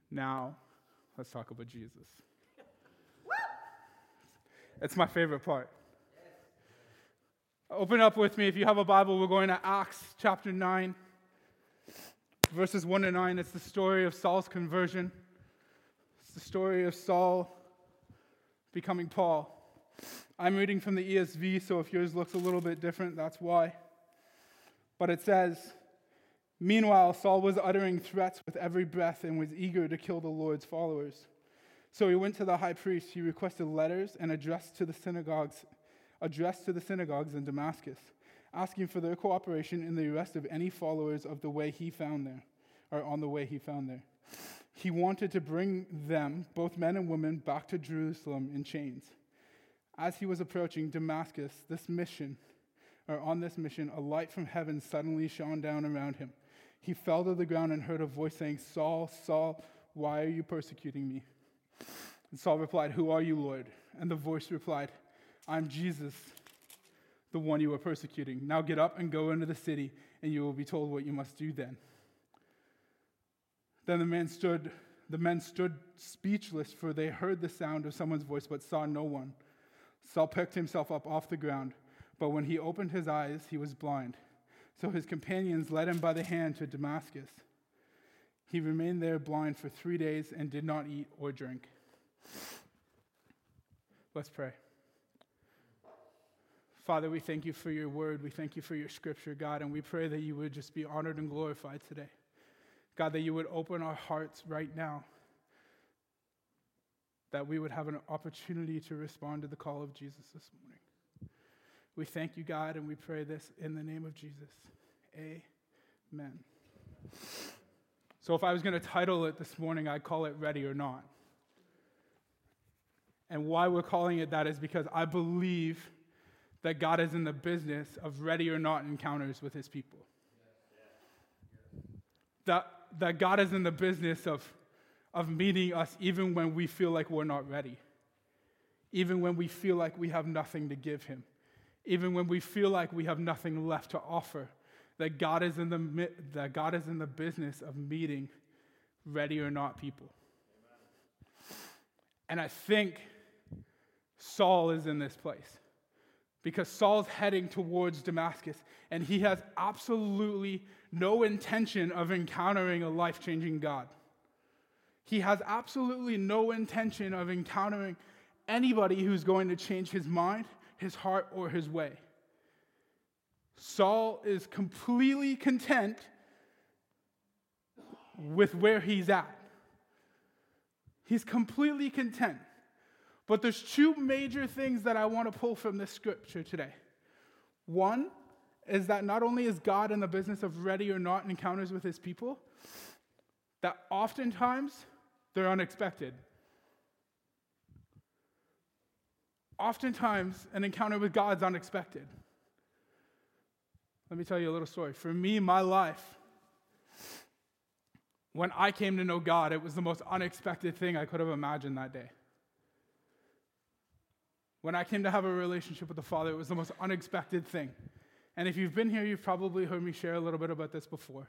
Now, let's talk about Jesus. It's my favorite part. Open up with me. If you have a Bible, we're going to Acts chapter 9, verses 1 to 9. It's the story of Saul's conversion. It's the story of Saul becoming Paul. I'm reading from the ESV, so if yours looks a little bit different, that's why. But it says, "Meanwhile, Saul was uttering threats with every breath and was eager to kill the Lord's followers. So he went to the high priest. He requested letters and addressed to the synagogues in Damascus, asking for their cooperation in the arrest of any followers of the way he found there, or on the way he found there. He wanted to bring them, both men and women, back to Jerusalem in chains. As he was approaching Damascus, on this mission, a light from heaven suddenly shone down around him. He fell to the ground and heard a voice saying, 'Saul, Saul, why are you persecuting me?' And Saul replied, 'Who are you, Lord?' And the voice replied, 'I'm Jesus, the one you are persecuting. Now get up and go into the city, and you will be told what you must do then.' Then the men stood speechless, for they heard the sound of someone's voice, but saw no one. Saul picked himself up off the ground, but when he opened his eyes, he was blind. So his companions led him by the hand to Damascus. He remained there blind for 3 days and did not eat or drink." Let's pray. Father, we thank you for your word. We thank you for your scripture, God, and we pray that you would just be honored and glorified today. God, that you would open our hearts right now, that we would have an opportunity to respond to the call of Jesus this morning. We thank you, God, and we pray this in the name of Jesus. Amen. So if I was going to title it this morning, I'd call it Ready or Not. And why we're calling it that is because I believe that God is in the business of ready or not encounters with his people. That God is in the business of meeting us even when we feel like we're not ready. Even when we feel like we have nothing to give him. Even when we feel like we have nothing left to offer. That God is in the business of meeting ready or not people. And I think Saul is in this place. Because Saul's heading towards Damascus, and he has absolutely no intention of encountering a life-changing God. He has absolutely no intention of encountering anybody who's going to change his mind, his heart, or his way. Saul is completely content with where he's at. He's completely content. But there's two major things that I want to pull from this scripture today. One is that not only is God in the business of ready or not encounters with his people, that oftentimes they're unexpected. Oftentimes, an encounter with God is unexpected. Let me tell you a little story. For me, my life, when I came to know God, it was the most unexpected thing I could have imagined that day. When I came to have a relationship with the Father, it was the most unexpected thing. And if you've been here, you've probably heard me share a little bit about this before.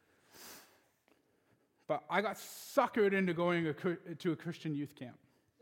But I got suckered into going to a Christian youth camp.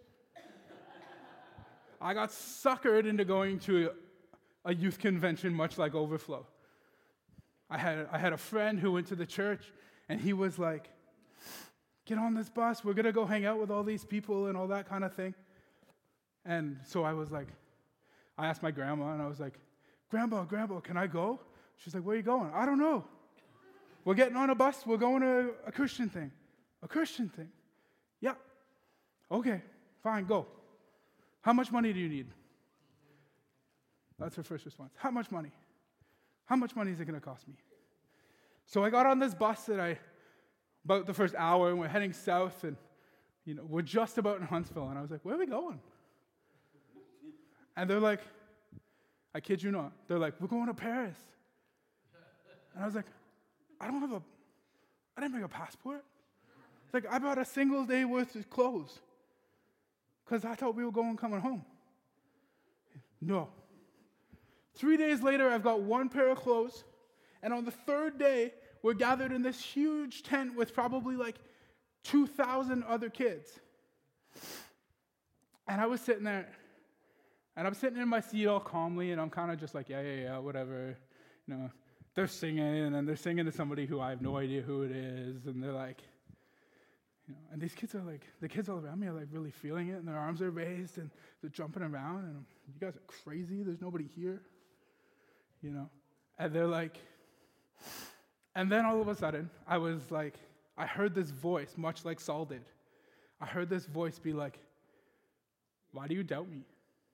I got suckered into going to a youth convention, much like Overflow. I had a friend who went to the church, and he was like, "Get on this bus, we're going to go hang out with all these people," and all that kind of thing. And so I asked my grandma, and I was like, Grandma, can I go? She's like, "Where are you going?" "I don't know. We're getting on a bus, we're going to a Christian thing." "A Christian thing?" "Yeah." "Okay, fine, go. How much money do you need?" That's her first response. "How much money? How much money is it going to cost me?" So I got on this bus about the first hour, and we're heading south, and we're just about in Huntsville, and I was like, "Where are we going?" And they're like, I kid you not, they're like, "We're going to Paris." And I was like, I didn't bring a passport. It's like, I bought a single day worth of clothes because I thought we were coming home. No. 3 days later, I've got one pair of clothes, and on the third day, we're gathered in this huge tent with probably like 2,000 other kids. And I was sitting there, and I'm sitting in my seat all calmly, and I'm kind of just like, yeah, whatever. You know, they're singing, and they're singing to somebody who I have no idea who it is, and they're like, you know, and these kids are like, the kids all around me are like really feeling it, and their arms are raised, and they're jumping around, and you guys are crazy, there's nobody here, you know. And they're like, and then all of a sudden, I heard this voice, much like Saul did. I heard this voice be like, why do you doubt me?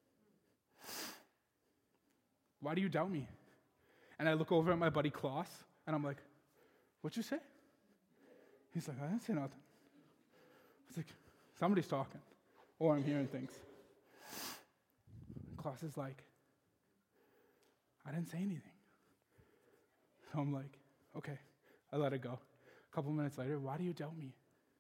Why do you doubt me? And I look over at my buddy Klaus, and I'm like, what'd you say? He's like, I didn't say nothing. I was like, somebody's talking, or I'm hearing things. Klaus is like, I didn't say anything. So I'm like, okay, I let it go. A couple minutes later, why do you doubt me?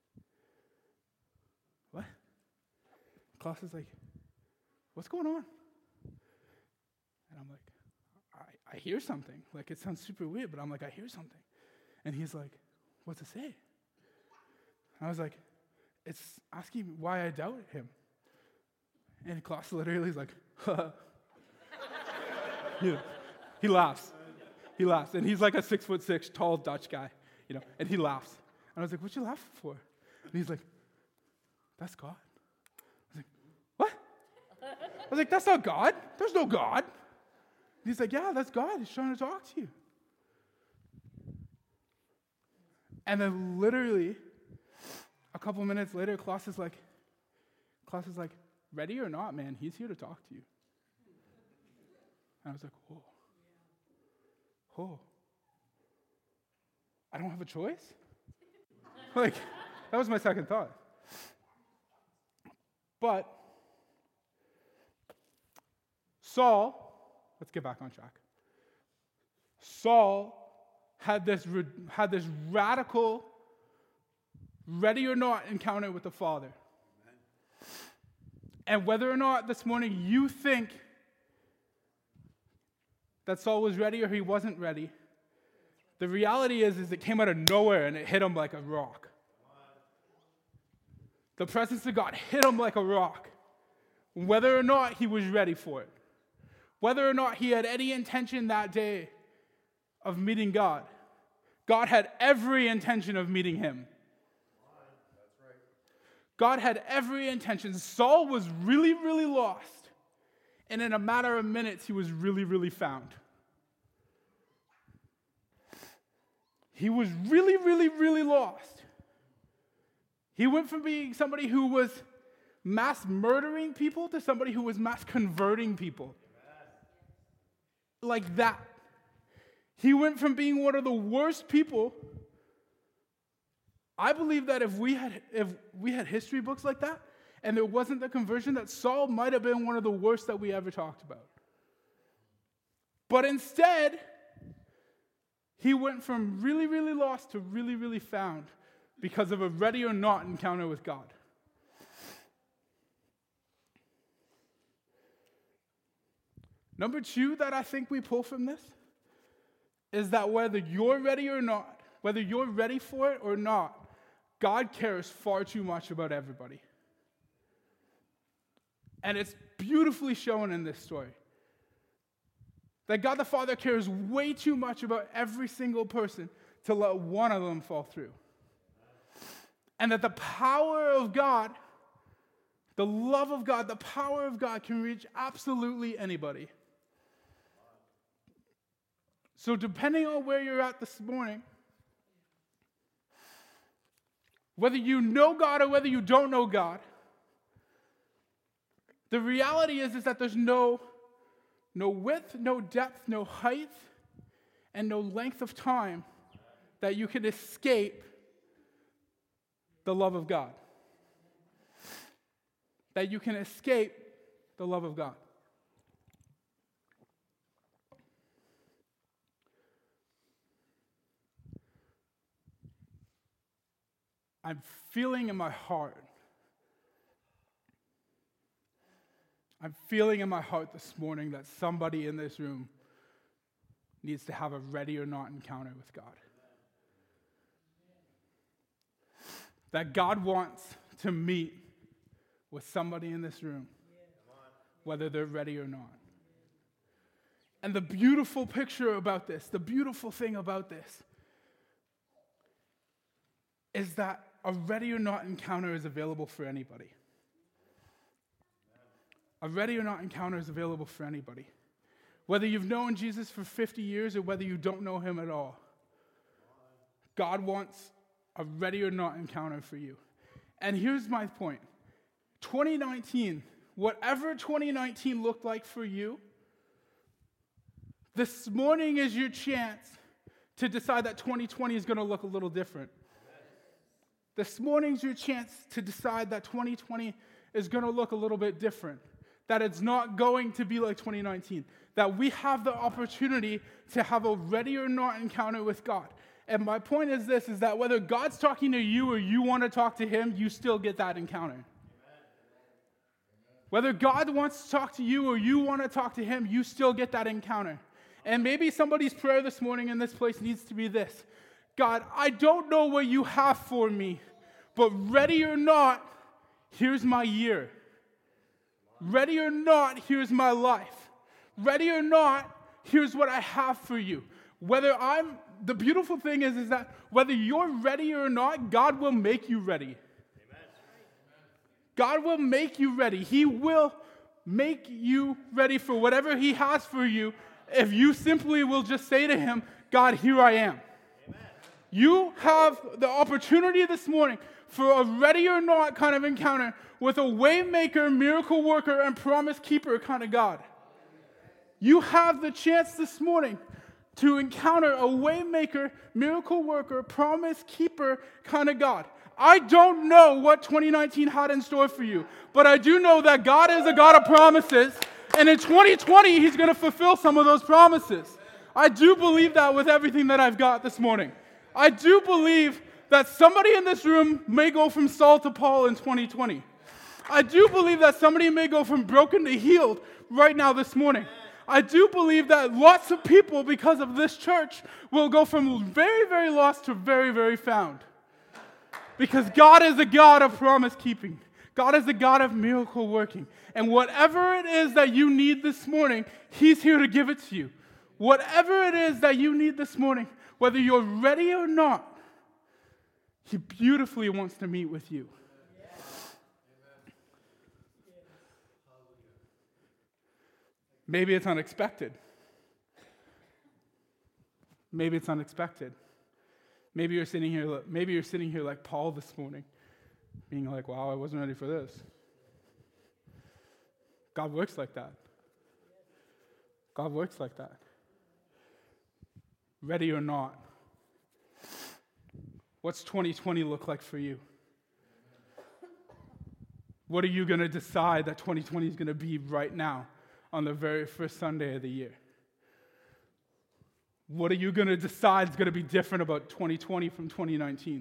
What? Klaus is like, what's going on? And I'm like, I hear something. Like, it sounds super weird, but I'm like, I hear something. And he's like, what's it say? I was like, it's asking why I doubt him. And Klaus literally is like, he laughs. He laughs. And he's like a 6'6" tall Dutch guy, you know, and he laughs. And I was like, what you laughing for? And he's like, that's God. I was like, what? I was like, that's not God. There's no God. And he's like, yeah, that's God. He's trying to talk to you. And then literally, a couple minutes later, Klaus is like, ready or not, man, he's here to talk to you. And I was like, oh, I don't have a choice? Like, that was my second thought. But Saul, let's get back on track. Saul had this radical, ready or not encounter with the Father. And whether or not this morning you think that Saul was ready or he wasn't ready, the reality is it came out of nowhere and it hit him like a rock. The presence of God hit him like a rock, whether or not he was ready for it. Whether or not he had any intention that day of meeting God, God had every intention of meeting him. God had every intention. Saul was really, really lost. And in a matter of minutes, he was really, really found. He was really, really, really lost. He went from being somebody who was mass murdering people to somebody who was mass converting people. Like that. He went from being one of the worst people. I believe that if we had history books like that, and there wasn't the conversion, that Saul might have been one of the worst that we ever talked about. But instead, he went from really, really lost to really, really found because of a ready or not encounter with God. Number two that I think we pull from this is that whether you're ready or not, whether you're ready for it or not, God cares far too much about everybody. And it's beautifully shown in this story. That God the Father cares way too much about every single person to let one of them fall through. And that the power of God, the love of God, the power of God can reach absolutely anybody. So depending on where you're at this morning, whether you know God or whether you don't know God, the reality is that there's no width, no depth, no height, and no length of time that you can escape the love of God. That you can escape the love of God. I'm feeling in my heart this morning that somebody in this room needs to have a ready or not encounter with God. that God wants to meet with somebody in this room, whether they're ready or not. And the beautiful picture about this, the beautiful thing about this, is that a ready or not encounter is available for anybody. A ready or not encounter is available for anybody. Whether you've known Jesus for 50 years or whether you don't know him at all, God wants a ready or not encounter for you. And here's my point. 2019, whatever 2019 looked like for you, this morning is your chance to decide that 2020 is going to look a little different. This morning's your chance to decide that 2020 is going to look a little bit different. That it's not going to be like 2019. That we have the opportunity to have a ready or not encounter with God. And my point is this, is that whether God's talking to you or you want to talk to him, you still get that encounter. Whether God wants to talk to you or you want to talk to him, you still get that encounter. And maybe somebody's prayer this morning in this place needs to be this. God, I don't know what you have for me, but ready or not, here's my year. Ready or not, here's my life. Ready or not, here's what I have for you. The beautiful thing is that whether you're ready or not, God will make you ready. God will make you ready. He will make you ready for whatever he has for you if you simply will just say to him, God, here I am. Amen. You have the opportunity this morning for a ready or not kind of encounter with a way maker, miracle worker, and promise keeper kind of God. You have the chance this morning to encounter a way maker, miracle worker, promise keeper kind of God. I don't know what 2019 had in store for you, but I do know that God is a God of promises, and in 2020, he's going to fulfill some of those promises. I do believe that with everything that I've got this morning. I do believe that somebody in this room may go from Saul to Paul in 2020. I do believe that somebody may go from broken to healed right now this morning. I do believe that lots of people, because of this church, will go from very, very lost to very, very found. Because God is a God of promise keeping. God is a God of miracle working. And whatever it is that you need this morning, he's here to give it to you. Whatever it is that you need this morning, whether you're ready or not, he beautifully wants to meet with you. Maybe it's unexpected. Maybe it's unexpected. Maybe you're sitting here like Paul this morning, being like, wow, I wasn't ready for this. God works like that. God works like that. Ready or not. What's 2020 look like for you? What are you going to decide that 2020 is going to be right now on the very first Sunday of the year? What are you going to decide is going to be different about 2020 from 2019?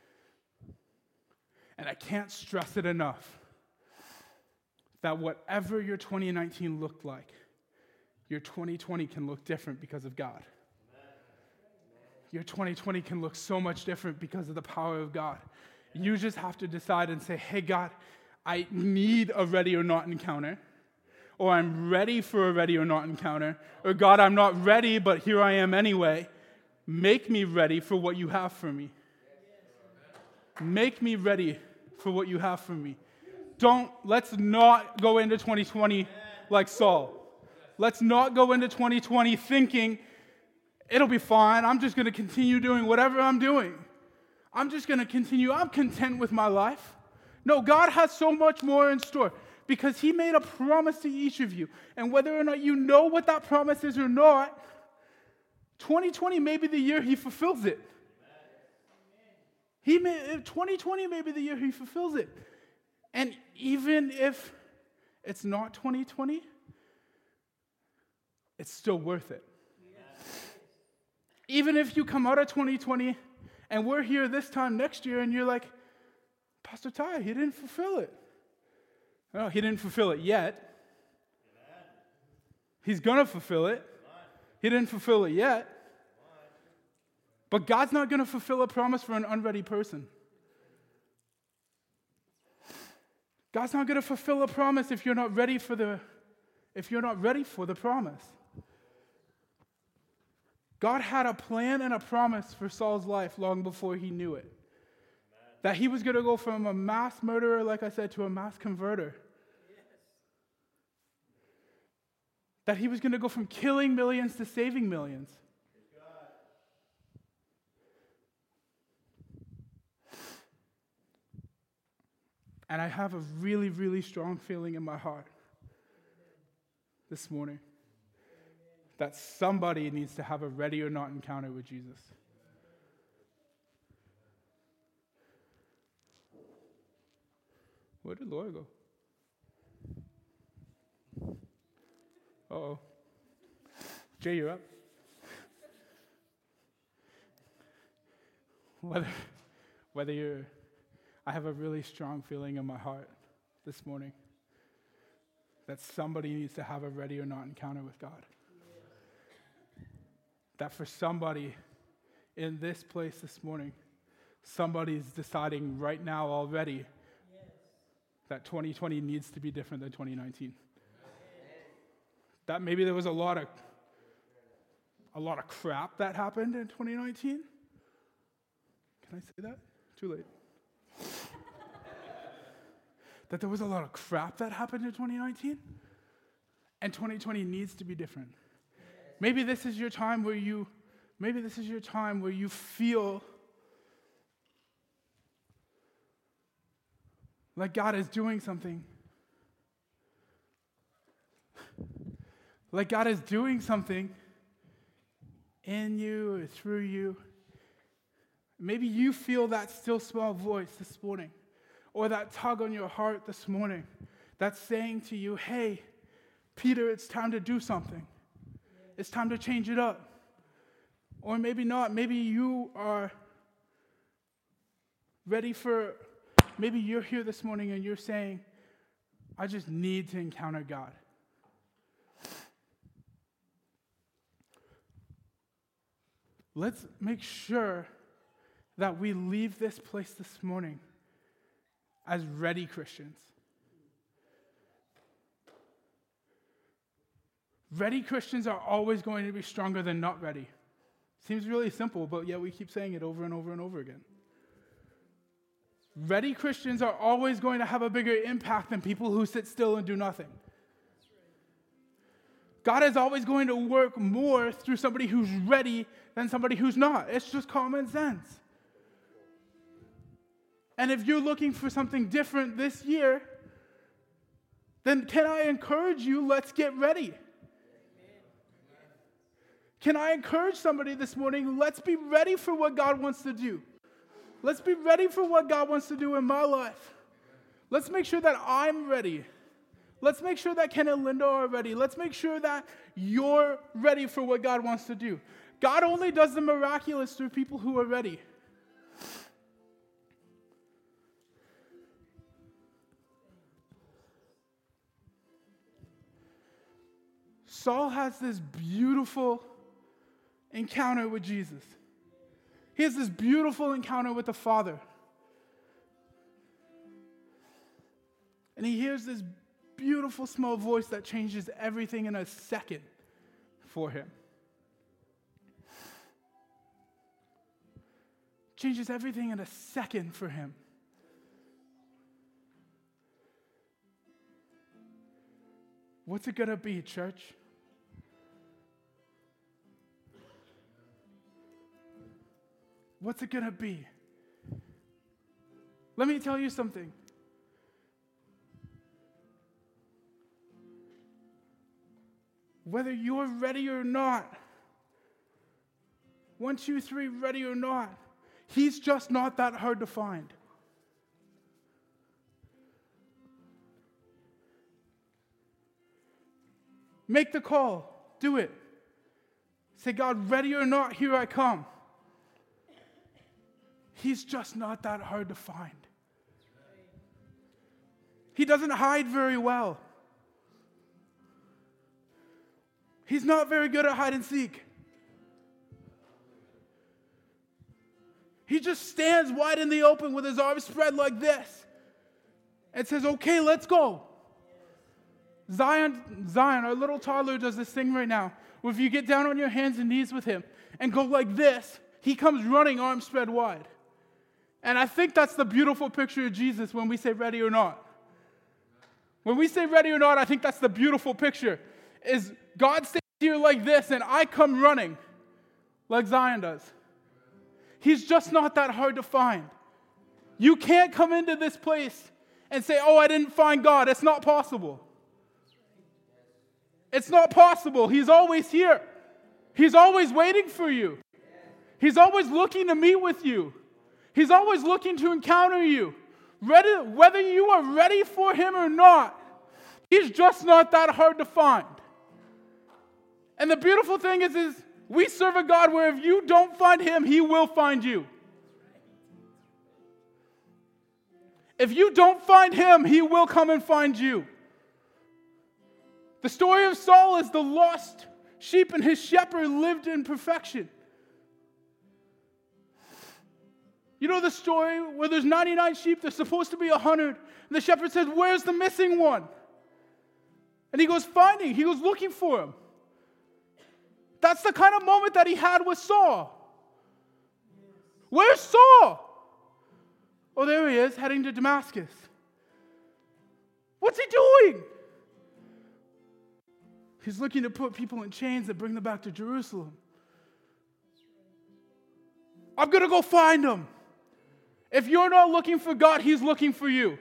And I can't stress it enough that whatever your 2019 looked like, your 2020 can look different because of God. Your 2020 can look so much different because of the power of God. You just have to decide and say, hey, God, I need a ready or not encounter. Or I'm ready for a ready or not encounter. Or God, I'm not ready, but here I am anyway. Make me ready for what you have for me. Make me ready for what you have for me. Let's not go into 2020 like Saul. Let's not go into 2020 thinking, it'll be fine. I'm just going to continue doing whatever I'm doing. I'm just going to continue. I'm content with my life. No, God has so much more in store because he made a promise to each of you. And whether or not you know what that promise is or not, 2020 may be the year he fulfills it. 2020 may be the year he fulfills it. And even if it's not 2020, it's still worth it. Even if you come out of 2020 and we're here this time next year and you're like, Pastor Ty, he didn't fulfill it. No, he didn't fulfill it yet. He's going to fulfill it. He didn't fulfill it yet. But God's not going to fulfill a promise for an unready person. God's not going to fulfill a promise if you're not ready for the promise. God had a plan and a promise for Saul's life long before he knew it. That he was going to go from a mass murderer, like I said, to a mass converter. That he was going to go from killing millions to saving millions. And I have a really, really strong feeling in my heart this morning that somebody needs to have a ready or not encounter with Jesus. Where did Laura go? Uh-oh. Jay, you're up. Whether you're, I have a really strong feeling in my heart this morning that somebody needs to have a ready or not encounter with God. That for somebody in this place this morning, somebody's deciding right now already that 2020 needs to be different than 2019. That maybe there was a lot of crap that happened in 2019. Can I say that? Too late. That there was a lot of crap that happened in 2019, and 2020 needs to be different. Maybe this is your time where you feel like God is doing something. Like God is doing something in you or through you. Maybe you feel that still small voice this morning, or that tug on your heart this morning that's saying to you, hey, Peter, it's time to do something. It's time to change it up. Or maybe not. Maybe you are maybe you're here this morning and you're saying, I just need to encounter God. Let's make sure that we leave this place this morning as ready Christians. Ready Christians are always going to be stronger than not ready. Seems really simple, but yet we keep saying it over and over and over again. Ready Christians are always going to have a bigger impact than people who sit still and do nothing. God is always going to work more through somebody who's ready than somebody who's not. It's just common sense. And if you're looking for something different this year, then can I encourage you, let's get ready. Can I encourage somebody this morning, let's be ready for what God wants to do. Let's be ready for what God wants to do in my life. Let's make sure that I'm ready. Let's make sure that Ken and Linda are ready. Let's make sure that you're ready for what God wants to do. God only does the miraculous through people who are ready. Saul has this beautiful encounter with Jesus. He has this beautiful encounter with the Father. And he hears this beautiful small voice that changes everything in a second for him. Changes everything in a second for him. What's it going to be, church? What's it going to be? Let me tell you something. Whether you're ready or not, 1, 2, 3, ready or not, he's just not that hard to find. Make the call. Do it. Say, God, ready or not, here I come. He's just not that hard to find. He doesn't hide very well. He's not very good at hide and seek. He just stands wide in the open with his arms spread like this. and says, okay, let's go. Zion, our little toddler does this thing right now, where if you get down on your hands and knees with him and go like this, he comes running, arms spread wide. And I think that's the beautiful picture of Jesus when we say ready or not. When we say ready or not, I think that's the beautiful picture, is God stays here like this, and I come running like Zion does. He's just not that hard to find. You can't come into this place and say, oh, I didn't find God. It's not possible. It's not possible. He's always here. He's always waiting for you. He's always looking to meet with you. He's always looking to encounter you. Whether you are ready for him or not, he's just not that hard to find. And the beautiful thing is we serve a God where if you don't find him, he will find you. If you don't find him, he will come and find you. The story of Saul is the lost sheep, and his shepherd lived in perfection. You know the story where there's 99 sheep, there's supposed to be 100, and the shepherd says, where's the missing one? And he goes finding, he goes looking for him. That's the kind of moment that he had with Saul. Where's Saul? Oh, there he is, heading to Damascus. What's he doing? He's looking to put people in chains and bring them back to Jerusalem. I'm going to go find him. If you're not looking for God, he's looking for you.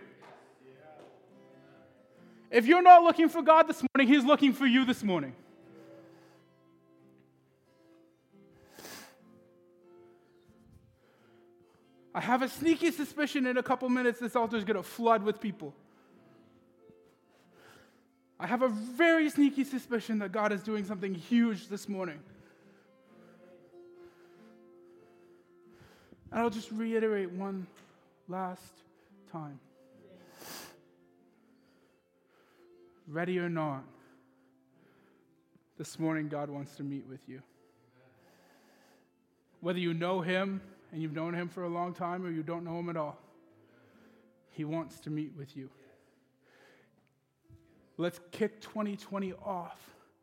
If you're not looking for God this morning, he's looking for you this morning. I have a sneaky suspicion in a couple minutes this altar is going to flood with people. I have a very sneaky suspicion that God is doing something huge this morning. And I'll just reiterate one last time. Ready or not, this morning God wants to meet with you. Whether you know him and you've known him for a long time or you don't know him at all, he wants to meet with you. Let's kick 2020 off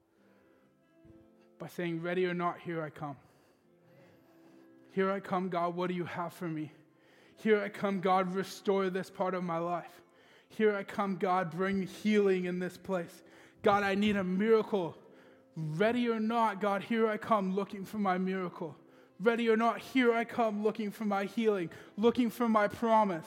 by saying, ready or not, here I come. Here I come, God, what do you have for me? Here I come, God, restore this part of my life. Here I come, God, bring healing in this place. God, I need a miracle. Ready or not, God, here I come looking for my miracle. Ready or not, here I come looking for my healing, looking for my promise.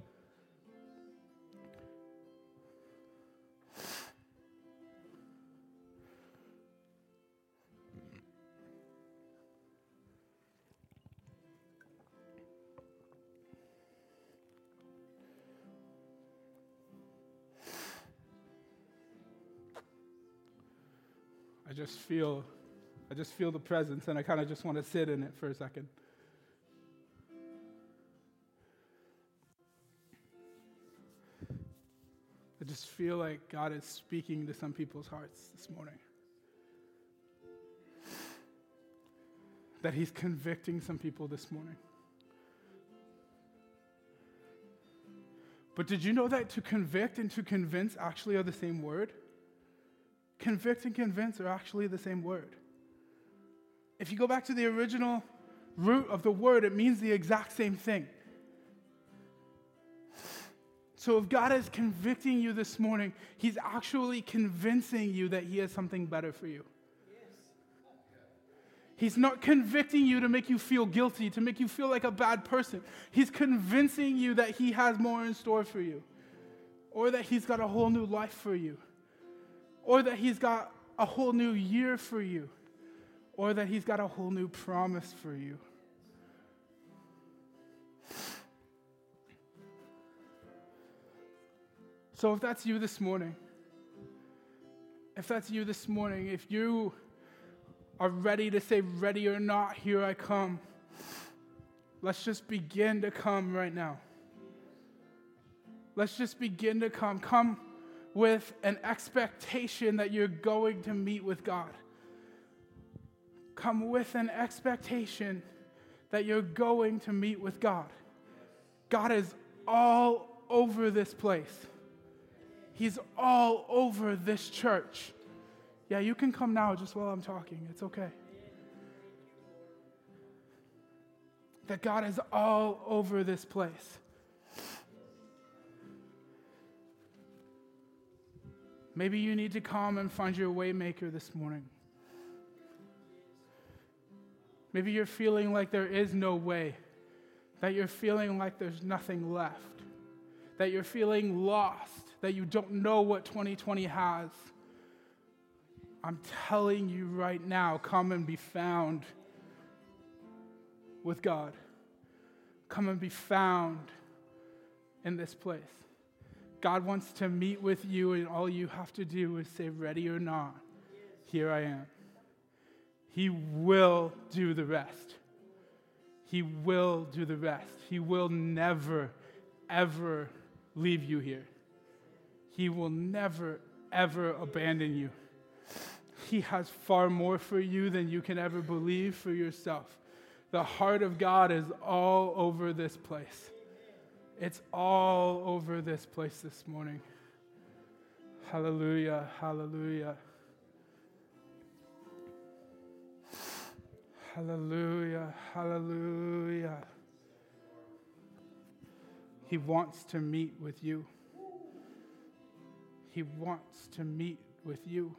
I just feel the presence, and I kind of just want to sit in it for a second. I just feel like God is speaking to some people's hearts this morning. That he's convicting some people this morning. But did you know that to convict and to convince actually are the same word? Convict and convince are actually the same word. If you go back to the original root of the word, it means the exact same thing. So if God is convicting you this morning, he's actually convincing you that he has something better for you. He's not convicting you to make you feel guilty, to make you feel like a bad person. He's convincing you that he has more in store for you, or that he's got a whole new life for you, or that he's got a whole new year for you, or that he's got a whole new promise for you. So if that's you this morning, if you are ready to say, ready or not, here I come, let's just begin to come right now. Let's just begin to come. Come with an expectation that you're going to meet with God. Come with an expectation that you're going to meet with God. God is all over this place. He's all over this church. Yeah, you can come now just while I'm talking. It's okay. That God is all over this place. Maybe you need to come and find your way maker this morning. Maybe you're feeling like there is no way, that you're feeling like there's nothing left, that you're feeling lost, that you don't know what 2020 has. I'm telling you right now, come and be found with God. Come and be found in this place. God wants to meet with you, and all you have to do is say, ready or not, here I am. He will do the rest. He will do the rest. He will never, ever leave you here. He will never, ever abandon you. He has far more for you than you can ever believe for yourself. The heart of God is all over this place. It's all over this place this morning. Hallelujah, hallelujah. Hallelujah, hallelujah. He wants to meet with you. He wants to meet with you.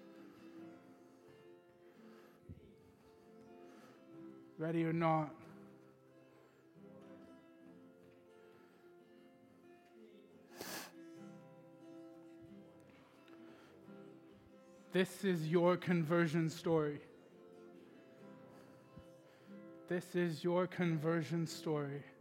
Ready or not. This is your conversion story. This is your conversion story.